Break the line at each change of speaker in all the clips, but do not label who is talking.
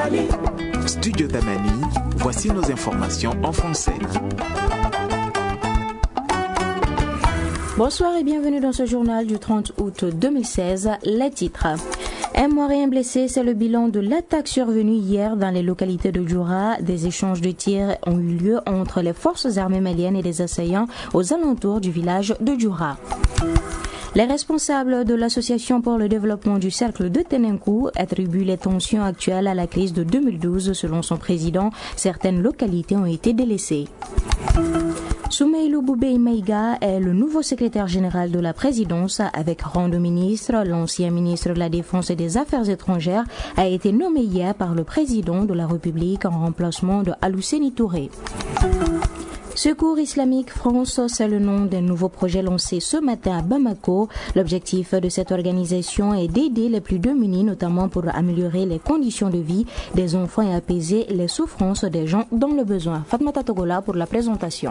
Mali.
Studio Tamani, voici nos informations en français.
Bonsoir et bienvenue dans ce journal du 30 août 2016. Les titres. Un mort et un blessé, c'est le bilan de l'attaque survenue hier dans les localités de Djoura. Des échanges de tirs ont eu lieu entre les forces armées maliennes et les assaillants aux alentours du village de Djoura. Les responsables de l'Association pour le développement du cercle de Tenenkou attribuent les tensions actuelles à la crise de 2012. Selon son président, certaines localités ont été délaissées. Soumeilou Boubé Maïga est le nouveau secrétaire général de la présidence. Avec rang de ministre, l'ancien ministre de la Défense et des Affaires étrangères a été nommé hier par le président de la République en remplacement de Alou-Séni Touré. Secours islamique France, c'est le nom d'un nouveau projet lancé ce matin à Bamako. L'objectif de cette organisation est d'aider les plus démunis, notamment pour améliorer les conditions de vie des enfants et apaiser les souffrances des gens dans le besoin. Fatmata Togola pour la présentation.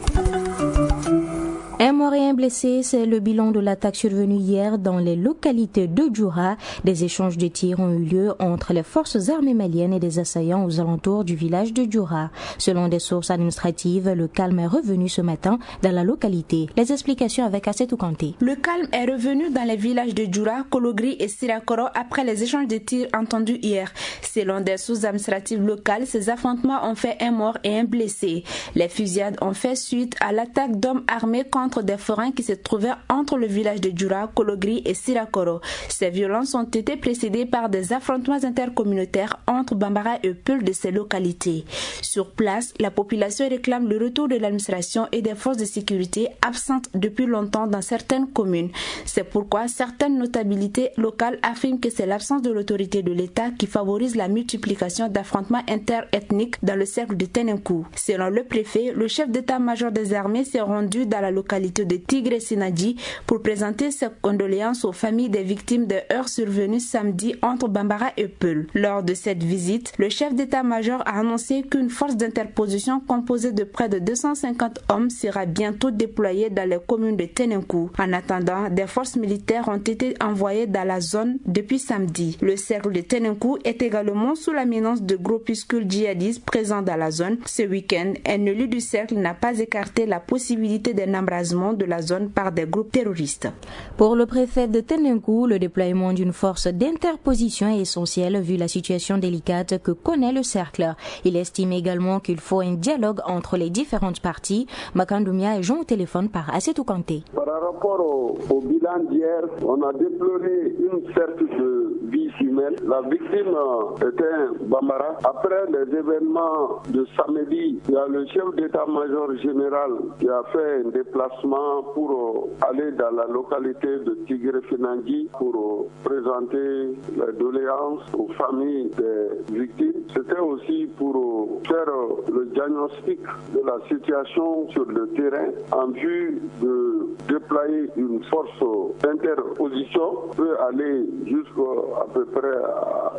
Un mort et un blessé, c'est le bilan de l'attaque survenue hier dans les localités de Djoura. Des échanges de tirs ont eu lieu entre les forces armées maliennes et des assaillants aux alentours du village de Djoura. Selon des sources administratives, le calme est revenu ce matin dans la localité. Les explications avec Assetou Kanté.
Le calme est revenu dans les villages de Djoura, Kologri et Sirakoro après les échanges de tirs entendus hier. Selon des sources administratives locales, ces affrontements ont fait un mort et un blessé. Les fusillades ont fait suite à l'attaque d'hommes armés contre des forains qui se trouvaient entre le village de Djoura, Kologri et Sirakoro. Ces violences ont été précédées par des affrontements intercommunautaires entre Bambara et Peul de ces localités. Sur place, la population réclame le retour de l'administration et des forces de sécurité absentes depuis longtemps dans certaines communes. C'est pourquoi certaines notabilités locales affirment que c'est l'absence de l'autorité de l'État qui favorise la multiplication d'affrontements interethniques dans le cercle de Tenenkou. Selon le préfet, le chef d'état-major des armées s'est rendu dans la localité de Tigre Sinadji pour présenter ses condoléances aux familles des victimes des heurts survenus samedi entre Bambara et Peul. Lors de cette visite, le chef d'état-major a annoncé qu'une force d'interposition composée de près de 250 hommes sera bientôt déployée dans les communes de Tenenkou. En attendant, des forces militaires ont été envoyées dans la zone depuis samedi. Le cercle de Tenenkou est également sous la menace de groupuscules djihadistes présents dans la zone. Ce week-end, un élu du cercle n'a pas écarté la possibilité d'un embrasement de la zone par des groupes terroristes.
Pour le préfet de Tenenkou, le déploiement d'une force d'interposition est essentiel vu la situation délicate que connaît le cercle. Il estime également qu'il faut un dialogue entre les différentes parties. Makandoumia est joint au téléphone par Assetou Kanté.
Par rapport au bilan d'hier, on a déploré une perte de vie humaine. La victime était Bambara. Après les événements de samedi, il y a le chef d'état-major général qui a fait un déplacement pour aller dans la localité de Tigre-Finangui pour présenter les doléances aux familles des victimes. C'était aussi pour faire le diagnostic de la situation sur le terrain en vue de déployer une force d'interposition qui peut aller jusqu'à peu près à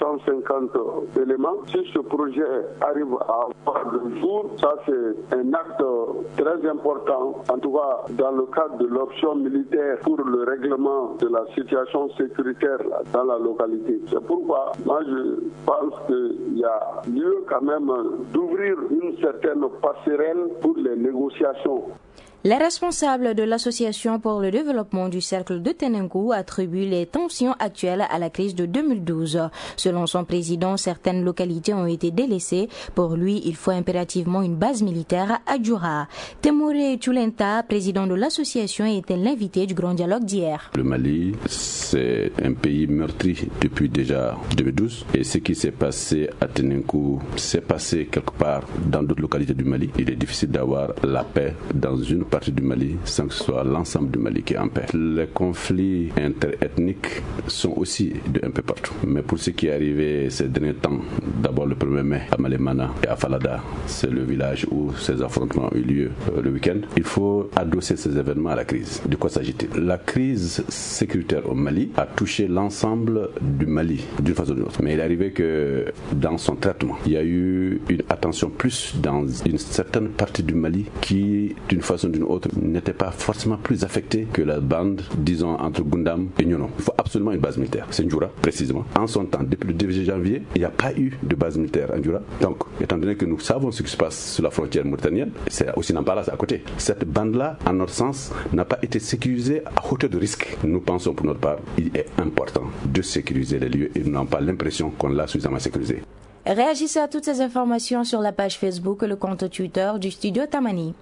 250 éléments. Si ce projet arrive à avoir le jour, ça c'est un acte très important, en tout cas dans le cadre de l'option militaire pour le règlement de la situation sécuritaire dans la localité. C'est pourquoi moi je pense qu'il y a lieu quand même d'ouvrir une certaine passerelle pour les négociations.
Les responsables de l'Association pour le développement du cercle de Tenenkou attribuent les tensions actuelles à la crise de 2012. Selon son président, certaines localités ont été délaissées. Pour lui, il faut impérativement une base militaire à Djoura. Temouré Tchoulenta, président de l'association, était l'invité du grand dialogue d'hier.
Le Mali, c'est un pays meurtri depuis déjà 2012. Et ce qui s'est passé à Tenenkou s'est passé quelque part dans d'autres localités du Mali. Il est difficile d'avoir la paix dans une partie du Mali sans que ce soit l'ensemble du Mali qui est en paix. Les conflits interethniques sont aussi de un peu partout. Mais pour ce qui est arrivé ces derniers temps, d'abord le 1er mai à Malemana et à Falada, c'est le village où ces affrontements ont eu lieu le week-end, il faut adosser ces événements à la crise. De quoi s'agit-il? La crise sécuritaire au Mali a touché l'ensemble du Mali d'une façon ou d'une autre. Mais il est arrivé que dans son traitement, il y a eu une attention plus dans une certaine partie du Mali qui, d'une façon ou d'une d'une autre, n'était pas forcément plus affectée que la bande, disons, entre Gundam et Nyono. Il faut absolument une base militaire. C'est Ndjoura, précisément. En son temps, depuis le 2 janvier, il n'y a pas eu de base militaire à Ndjoura. Donc, étant donné que nous savons ce qui se passe sur la frontière mauritanienne, c'est aussi Nampala, c'est à côté. Cette bande-là, en notre sens, n'a pas été sécurisée à hauteur de risque. Nous pensons pour notre part, il est important de sécuriser les lieux et nous n'avons pas l'impression qu'on l'a suffisamment sécurisé.
Réagissez à toutes ces informations sur la page Facebook et le compte Twitter du Studio Tamani.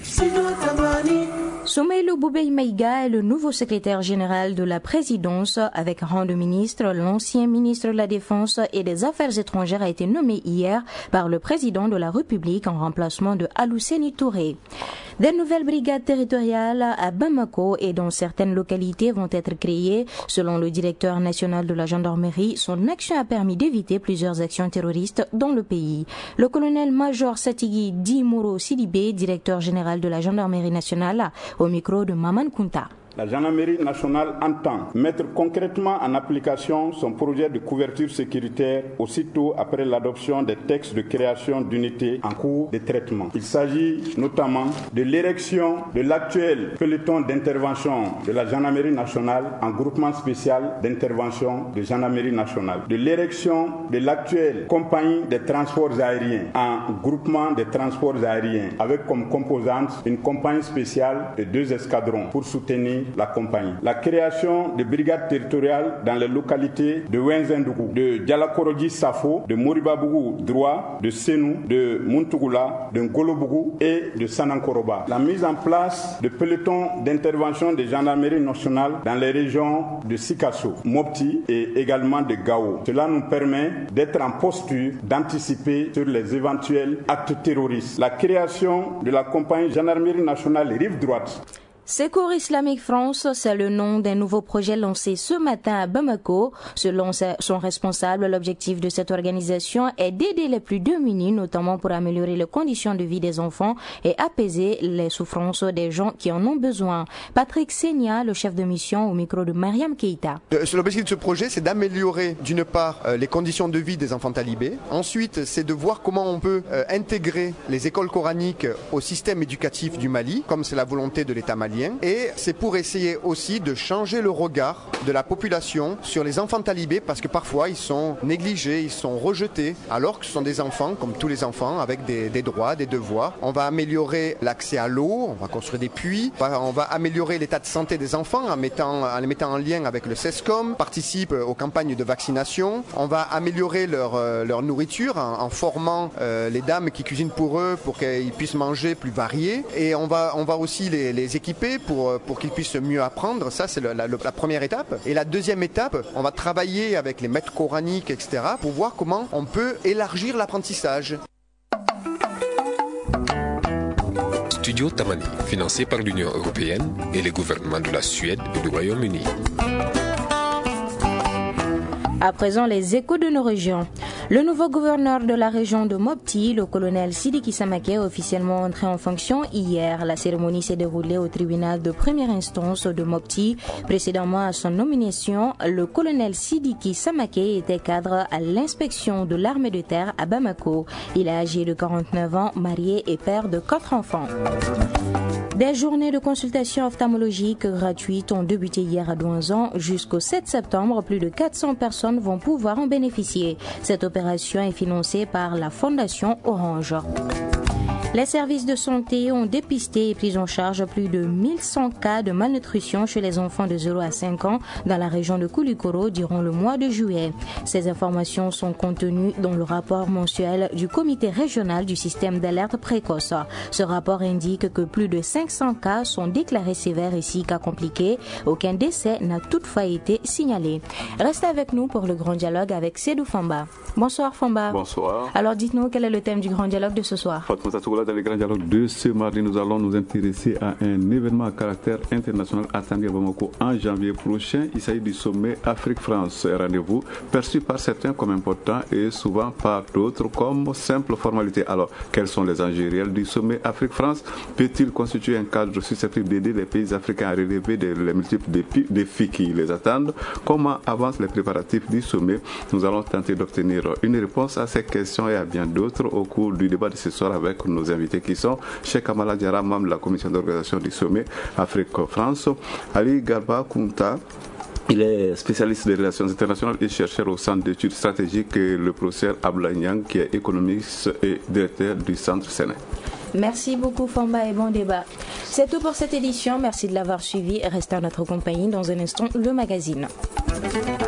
Soumaïlou Boubey Maïga est le nouveau secrétaire général de la présidence. Avec rang de ministre, l'ancien ministre de la Défense et des Affaires étrangères a été nommé hier par le président de la République en remplacement de Alou-Seni Touré. Des nouvelles brigades territoriales à Bamako et dans certaines localités vont être créées. Selon le directeur national de la gendarmerie, son action a permis d'éviter plusieurs actions terroristes dans le pays. Le colonel-major Satigui Dimoro Sidibé, directeur général de la gendarmerie nationale, au micro de Maman Kunta.
La gendarmerie nationale entend mettre concrètement en application son projet de couverture sécuritaire aussitôt après l'adoption des textes de création d'unités en cours de traitement. Il s'agit notamment de l'érection de l'actuel peloton d'intervention de la gendarmerie nationale en groupement spécial d'intervention de gendarmerie nationale, de l'érection de l'actuelle compagnie des transports aériens en groupement des transports aériens avec comme composante une compagnie spéciale de 2 escadrons pour soutenir la compagnie. La création de brigades territoriales dans les localités de Wenzendougou, de Dialakoroji Safo, de Moribabougou Droit, de Senou, de Muntugula, de Ngolobougou et de Sanankoroba. La mise en place de pelotons d'intervention des gendarmeries nationales dans les régions de Sikasso, Mopti et également de Gao. Cela nous permet d'être en posture d'anticiper sur les éventuels actes terroristes. La création de la compagnie gendarmerie nationale Rive Droite.
Secours Islamique France, c'est le nom d'un nouveau projet lancé ce matin à Bamako. Selon son responsable, l'objectif de cette organisation est d'aider les plus démunis, notamment pour améliorer les conditions de vie des enfants et apaiser les souffrances des gens qui en ont besoin. Patrick Senia, le chef de mission, au micro de Mariam Keita.
L'objectif de ce projet, c'est d'améliorer d'une part les conditions de vie des enfants talibés. Ensuite, c'est de voir comment on peut intégrer les écoles coraniques au système éducatif du Mali, comme c'est la volonté de l'État malien. Et c'est pour essayer aussi de changer le regard de la population sur les enfants talibés parce que parfois ils sont négligés, ils sont rejetés alors que ce sont des enfants comme tous les enfants avec des droits, des devoirs. On va améliorer l'accès à l'eau, on va construire des puits, on va améliorer l'état de santé des enfants en les mettant en lien avec le CESCOM, participe aux campagnes de vaccination. On va améliorer leur nourriture en formant les dames qui cuisinent pour eux pour qu'ils puissent manger plus varié. Et on va aussi les équiper pour qu'ils puissent mieux apprendre. Ça, c'est la première étape. Et la deuxième étape, on va travailler avec les maîtres coraniques, etc., pour voir comment on peut élargir l'apprentissage.
Studio Tamani, financé par l'Union européenne et les gouvernements de la Suède et du Royaume-Uni.
À présent, les échos de nos régions. Le nouveau gouverneur de la région de Mopti, le colonel Sidiki Samaké, est officiellement entré en fonction hier. La cérémonie s'est déroulée au tribunal de première instance de Mopti. Précédemment à son nomination, le colonel Sidiki Samaké était cadre à l'inspection de l'armée de terre à Bamako. Il est âgé de 49 ans, marié et père de 4 enfants. Des journées de consultation ophtalmologique gratuites ont débuté hier à Douanzan. Jusqu'au 7 septembre, plus de 400 personnes vont pouvoir en bénéficier. Cette opération est financée par la Fondation Orange. Les services de santé ont dépisté et pris en charge plus de 1100 cas de malnutrition chez les enfants de 0 à 5 ans dans la région de Koulikoro durant le mois de juillet. Ces informations sont contenues dans le rapport mensuel du comité régional du système d'alerte précoce. Ce rapport indique que plus de 500 cas sont déclarés sévères et 6 cas compliqués. Aucun décès n'a toutefois été signalé. Restez avec nous pour le grand dialogue avec Sédou Famba. Bonsoir Famba.
Bonsoir.
Alors dites-nous quel est le thème du grand dialogue de ce soir.
Dans le grand dialogue de ce mardi, nous allons nous intéresser à un événement à caractère international attendu à Bamako en janvier prochain. Il s'agit du sommet Afrique-France. Un rendez-vous perçu par certains comme important et souvent par d'autres comme simple formalité. Alors, quels sont les enjeux réels du sommet Afrique-France? Peut-il constituer un cadre susceptible d'aider les pays africains à relever les multiples défis qui les attendent? Comment avancent les préparatifs du sommet? Nous allons tenter d'obtenir une réponse à ces questions et à bien d'autres au cours du débat de ce soir avec nos invités qui sont Cheikh Kamala Diarra, membre de la commission d'organisation du sommet Afrique-France, Ali Garba Kounta. Il est spécialiste des relations internationales et chercheur au centre d'études stratégiques, et le professeur Abdoulaye Niang, qui est économiste et directeur du centre Séné.
Merci beaucoup Famba et bon débat. C'est tout pour cette édition. Merci de l'avoir suivi. Restez à notre compagnie. Dans un instant, le magazine.